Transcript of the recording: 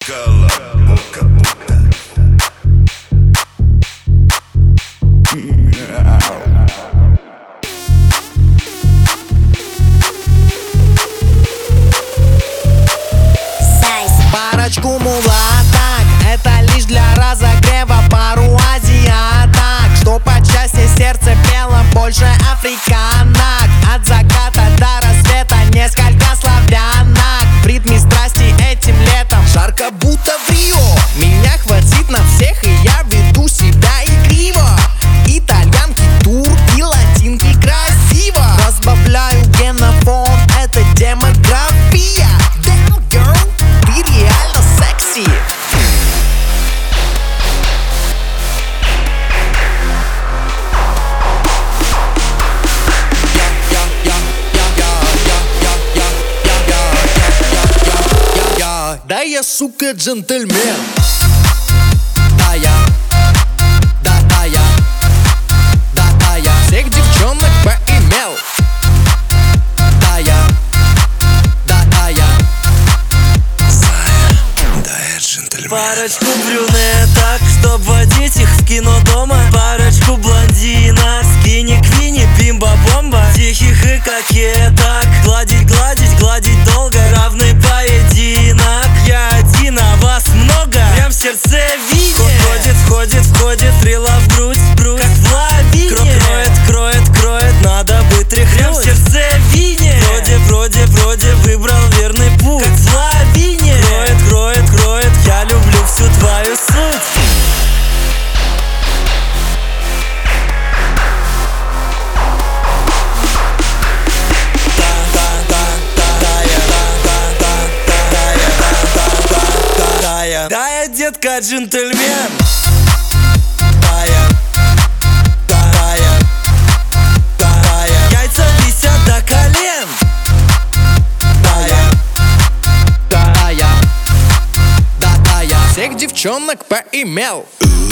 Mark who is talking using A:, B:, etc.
A: Колобок будто.
B: Парочку мулаток, это лишь для разогрева. Пару азиаток, что по части сердце пело больше африканок. От заката до рассвета несколько славянок. В ритме страсти этим летом жарко будто в Рио. Меня хватит на всех, и я веду себя игриво. Итальянки, турки, латинки красиво. Разбавляю генофон, это демография. Damn girl, ты реально секси. Да я, сука, джентльмен. Да я, да я, да я всех девчонок поимел. Да я, да я.
A: Да я джентльмен.
C: Парочку брюнеток, чтоб водить их в кино дома. Парочку блондинок, скини-квини, бимба-бомба. Тихих и кокеток, гладить, гладить, гладить долго. Равный поединок, я один, а вас много. Прям в сердце видит. Входит, входит, входит, стрела в грудь, как в лавине. Кроет, кроет, кроет, надо бы тряхнуть. Прям в сердце видит. Вроде выбрал верный путь, как в лавине. Кроет, кроет, кроет, я люблю всю твою суть. Да я, детка, джентльмен. Да я, да я, да я. Яйца висят до колен. Да я,
B: Да я, да я всех девчонок поимел.